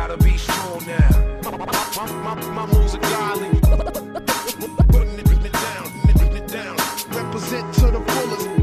gotta be strong now. My moves are godly. Putting it down, represent to the fullest.